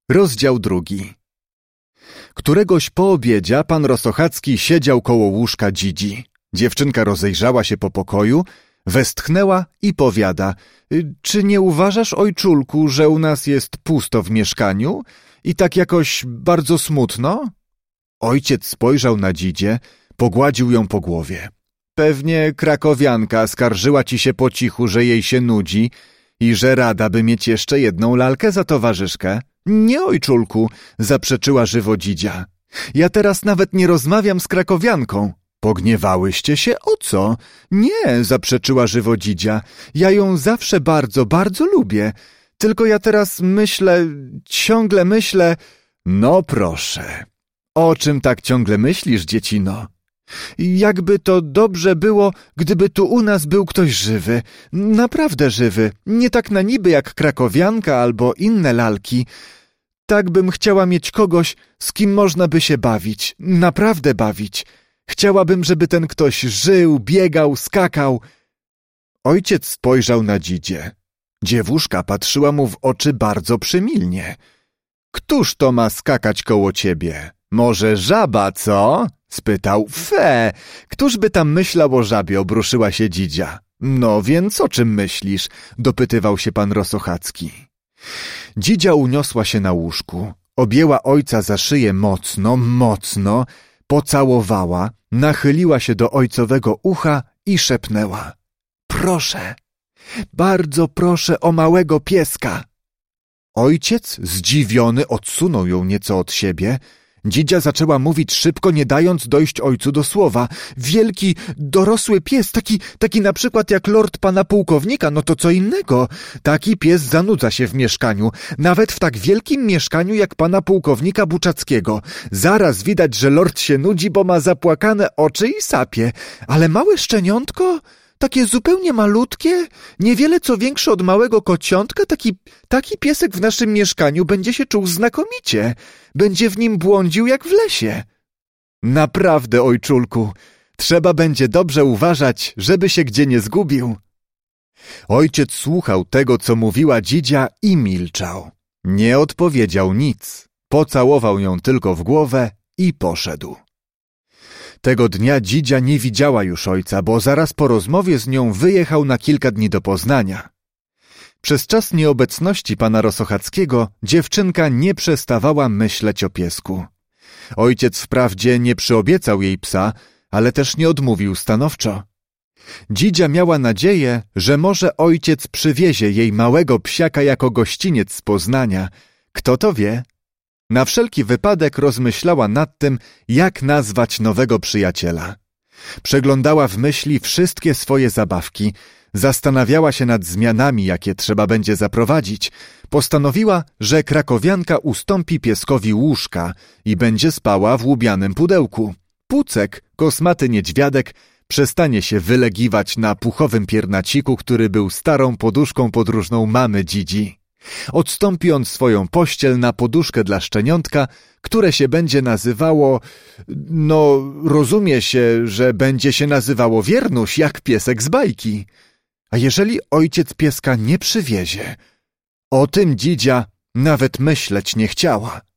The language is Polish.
Rozdział 2. Któregoś po obiedzie pan Rosochacki siedział koło łóżka Dzidzi. Dziewczynka rozejrzała się po pokoju, westchnęła i powiada: czy nie uważasz, ojczulku, że u nas jest pusto w mieszkaniu i tak jakoś bardzo smutno? Ojciec spojrzał na Dzidzię, pogładził ją po głowie. Pewnie krakowianka skarżyła ci się po cichu, że jej się nudzi i że rada by mieć jeszcze jedną lalkę za towarzyszkę. Nie, ojczulku, zaprzeczyła żywo Dzidzia. Ja teraz nawet nie rozmawiam z krakowianką. Pogniewałyście się? O co? Nie, zaprzeczyła żywo Dzidzia. Ja ją zawsze bardzo, bardzo lubię. Tylko ja teraz ciągle myślę... No proszę. O czym tak ciągle myślisz, dziecino? Jakby to dobrze było, gdyby tu u nas był ktoś żywy. Naprawdę żywy. Nie tak na niby jak krakowianka albo inne lalki. Tak bym chciała mieć kogoś, z kim można by się bawić. Naprawdę bawić. Chciałabym, żeby ten ktoś żył, biegał, skakał. Ojciec spojrzał na Dzidzię. Dziewuszka patrzyła mu w oczy bardzo przymilnie. Któż to ma skakać koło ciebie? Może żaba, co? Spytał. Fe! Któż by tam myślał o żabie? Obruszyła się Dzidzia. No więc o czym myślisz? Dopytywał się pan Rosochacki. Dzidzia uniosła się na łóżku, objęła ojca za szyję mocno, mocno, pocałowała, nachyliła się do ojcowego ucha i szepnęła: proszę, bardzo proszę o małego pieska. Ojciec, zdziwiony, odsunął ją nieco od siebie. Dzidzia zaczęła mówić szybko, nie dając dojść ojcu do słowa. Wielki, dorosły pies, taki na przykład jak lord pana pułkownika, no to co innego. Taki pies zanudza się w mieszkaniu, nawet w tak wielkim mieszkaniu jak pana pułkownika Buczackiego. Zaraz widać, że lord się nudzi, bo ma zapłakane oczy i sapie. Ale małe szczeniątko? Takie zupełnie malutkie, niewiele co większe od małego kociątka, taki piesek w naszym mieszkaniu będzie się czuł znakomicie. Będzie w nim błądził jak w lesie. Naprawdę, ojczulku, trzeba będzie dobrze uważać, żeby się gdzie nie zgubił. Ojciec słuchał tego, co mówiła Dzidzia i milczał. Nie odpowiedział nic. Pocałował ją tylko w głowę i poszedł. Tego dnia Dzidzia nie widziała już ojca, bo zaraz po rozmowie z nią wyjechał na kilka dni do Poznania. Przez czas nieobecności pana Rosochackiego dziewczynka nie przestawała myśleć o piesku. Ojciec wprawdzie nie przyobiecał jej psa, ale też nie odmówił stanowczo. Dzidzia miała nadzieję, że może ojciec przywiezie jej małego psiaka jako gościniec z Poznania. Kto to wie? Na wszelki wypadek rozmyślała nad tym, jak nazwać nowego przyjaciela. Przeglądała w myśli wszystkie swoje zabawki, zastanawiała się nad zmianami, jakie trzeba będzie zaprowadzić. Postanowiła, że krakowianka ustąpi pieskowi łóżka i będzie spała w łubianym pudełku. Pucek, kosmaty niedźwiadek, przestanie się wylegiwać na puchowym piernaciku, który był starą poduszką podróżną mamy Dzidzi. Odstąpi on swoją pościel na poduszkę dla szczeniątka, które się będzie nazywało... rozumie się, że będzie się nazywało Wiernuś, jak piesek z bajki. A jeżeli ojciec pieska nie przywiezie? O tym Dzidzia nawet myśleć nie chciała.